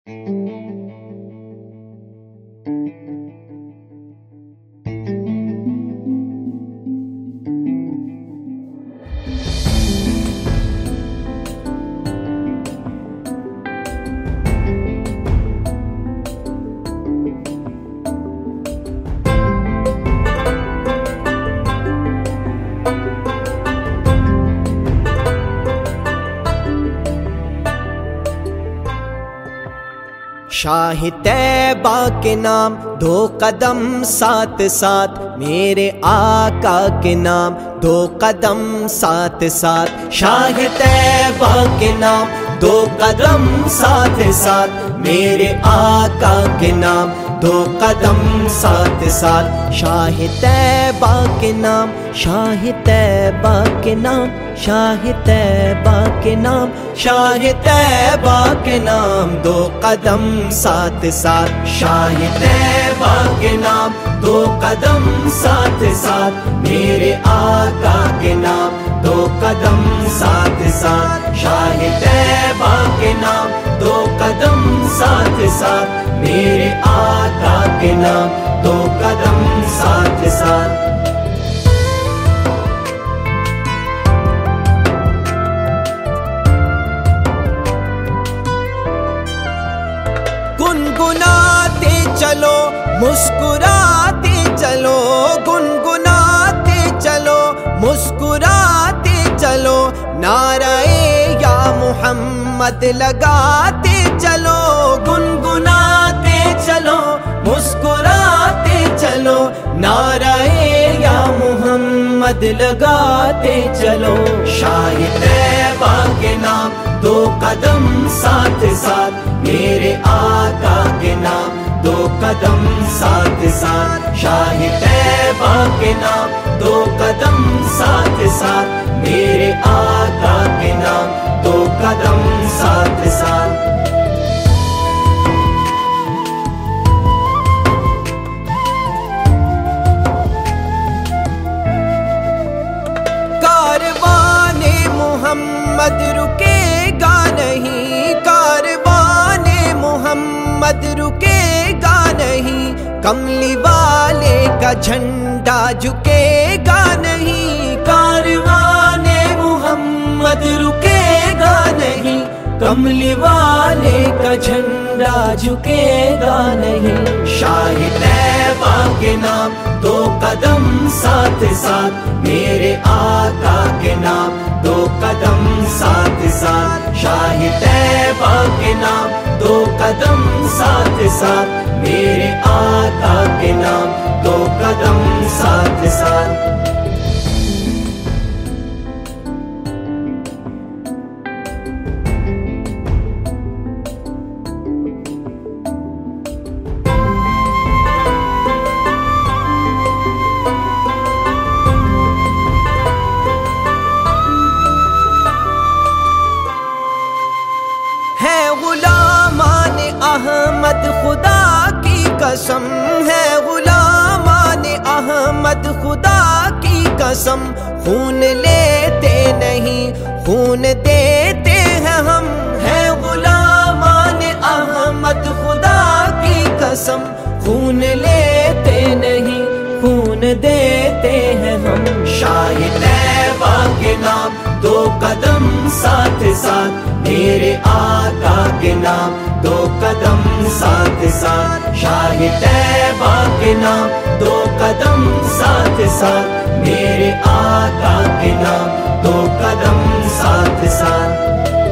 शाह तैबा के नाम दो कदम साथ साथ, मेरे आका के नाम दो कदम साथ साथ। शाह तैबा के नाम दो कदम साथ साथ, मेरे आका के नाम दो कदम साथ साथ। शाह तैबा के नाम, शाह तैबा के नाम, शाह तैबा के नाम, शाह तैबा के नाम दो कदम साथ साथ। शाह तैबा के नाम दो कदम साथ साथ, मेरे आका के नाम दो कदम साथ साथ। शाह तैबा के नाम दो कदम साथ साथ, मेरे आका के नाम दो कदम साथ साथ। गुनगुनाते चलो मुस्कुराते चलो, गुनगुनाते चलो मुस्कुराते चलो, नाराए या मोहम्मद लगाते चलो। गुनगुनाते चलो मुस्कुराते चलो, नाराए या मोहम्मद लगाते चलो। शाह तैबा के नाम दो कदम साथ साथ, मेरे आका के नाम दो कदम साथ साथ। शाह तैबा के नाम दो कदम साथ साथ, मेरे आका के नाम दो कदम साथ साथ। कारवाने मोहम्मद रुकेगा नहीं, कारवाने मोहम्मद रुकेगा नहीं, कमली वाले का झंडा झुकेगा नहीं। कारवाने मोहम्मद रुकेगा नहीं, कमली वाले का झंडा झुकेगा नहीं। शाह तैबा के नाम दो कदम साथ साथ, मेरे आका के नाम दो कदम साथ साथ। शाह तैबा के नाम दो कदम साथ साथ, मेरे आका के नाम दो कदम साथ साथ। है गुलामान अहमद खुदा की कसम, है गुलामान अहमद खुदा की कसम, खून लेते नहीं खून देते हैं हम। है गुलामान अहमद खुदा की कसम, खून लेते नहीं खून देते हैं हम। शाह तैबा के नाम दो कदम साथ साथ, मेरे आका के नाम दो कदम साथ साथ। शाह तैबा के नाम दो कदम साथ साथ, मेरे आका के नाम दो कदम साथ साथ।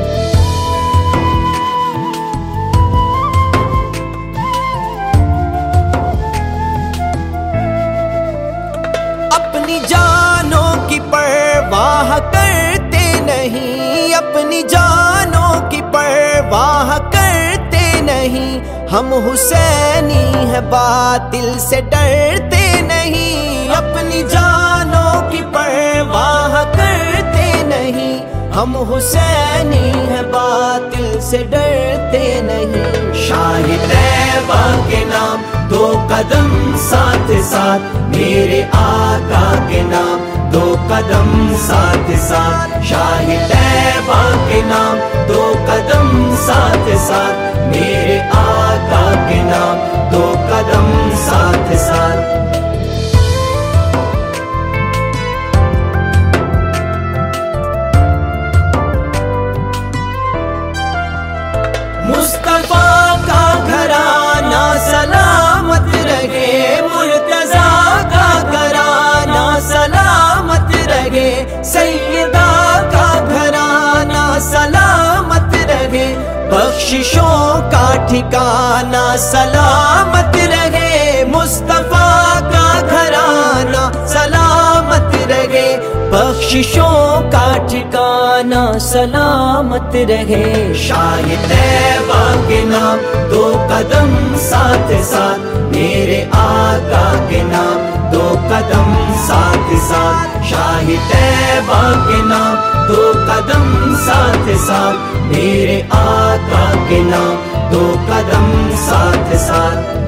अपनी जानों की परवाह करते नहीं, अपनी जानों की परवाह करते नहीं, हम हुसैनी है बातिल से डरते नहीं। अपनी जानों की परवाह करते नहीं, हम हुसैनी है बातिल से डरते नहीं। शाह तैबा के नाम दो कदम साथ साथ, मेरे आका के नाम दो कदम साथ साथ। शाह तैबा के नाम दो कदम साथ साथ, मेरे मुस्तफा का घराना सलामत रहे, मुर्तजा का घराना सलामत रहे, सैयदा का घराना सलामत रहे, बख्शिशों का ठिकाना सलामत रहे, मुस्तफा का घराना सलामत रहे, बख्शिशों का ठिकाना सलामत रहे। शाह तैबा के नाम दो कदम साथ साथ, मेरे आका के नाम दो कदम साथ साथ, शाह तैबा के नाम दो कदम साथ साथ, मेरे आका के नाम दो कदम साथ साथ।